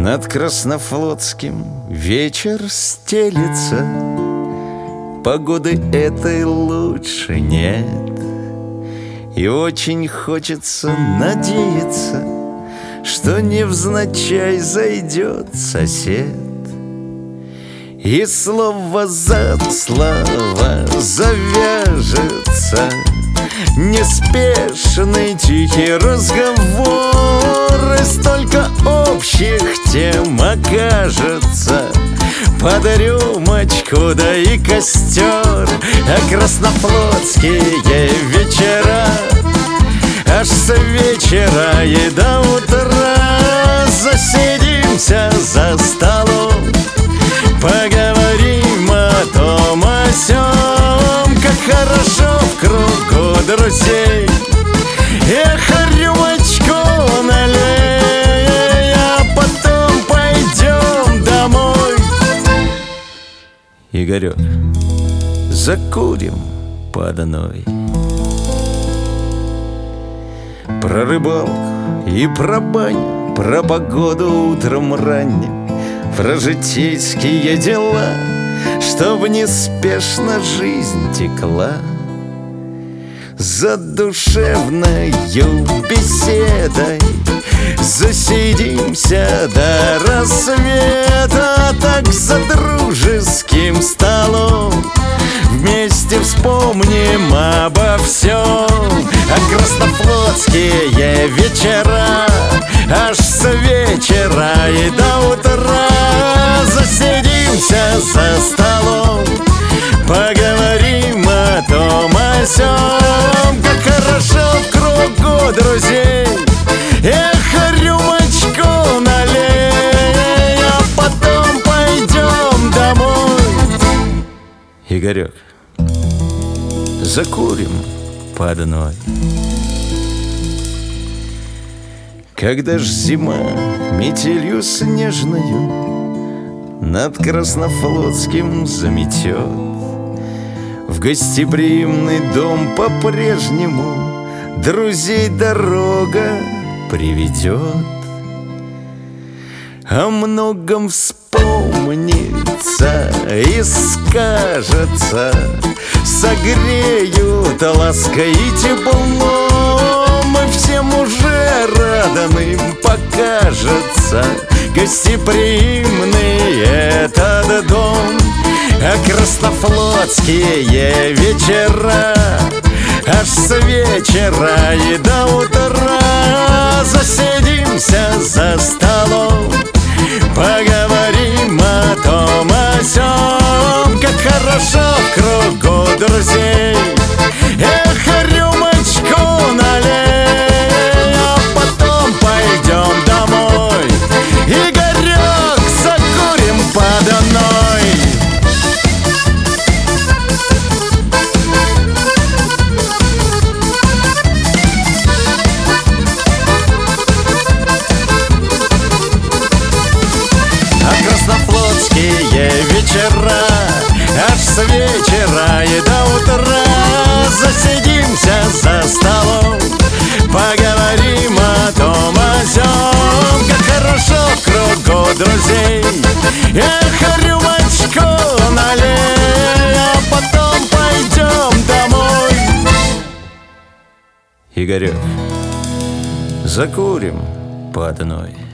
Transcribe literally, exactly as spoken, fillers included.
Над Краснофлотским вечер стелется, погоды этой лучше нет. И очень хочется надеяться, что невзначай зайдет сосед, и слово за слово завяжется неспешный тихий разговор, и столько общих тем окажется под рюмочку, да и костер. А краснофлотские вечера аж с вечера и до утра засидимся за столом, поговорим о том о сём, как хорошо в кругу друзей. Эх, рюмочку налей, а потом пойдем домой. Игорек, закурим по одной. Про рыбалку и про баню, про погоду утром ранним, про житейские дела, чтоб неспешно жизнь текла. За душевною беседой засидимся до рассвета, так за дружеским столом вместе вспомним обо всем. А краснофлотские вечера аж с вечера и до утра засидимся за столом, поговорим о том о сём, как хорошо в кругу друзей. Эх, рюмочку налей, а потом пойдем домой. Игорек, закурим по одной. Когда ж зима метелью снежною над Краснофлотским заметет, в гостеприимный дом по-прежнему друзей дорога приведет. О многом вспомнится и скажется, согреют лаской и теплом, и всем уже раданым покажется гостеприимный этот дом. А краснофлотские вечера аж с вечера и до утра засидимся за столом, поговорим о том о сём, как хорошо в кругу друзей. Эх, рюмочку налей, а потом пойдем домой. Игорек, закурим под одной. Краснофлотские вечера аж с вечера и до утра засидимся за столом, поговорим о том о сём, как хорошо в кругу друзей. Эх, рюмочку налей, а потом пойдем домой. Игорек, закурим по одной.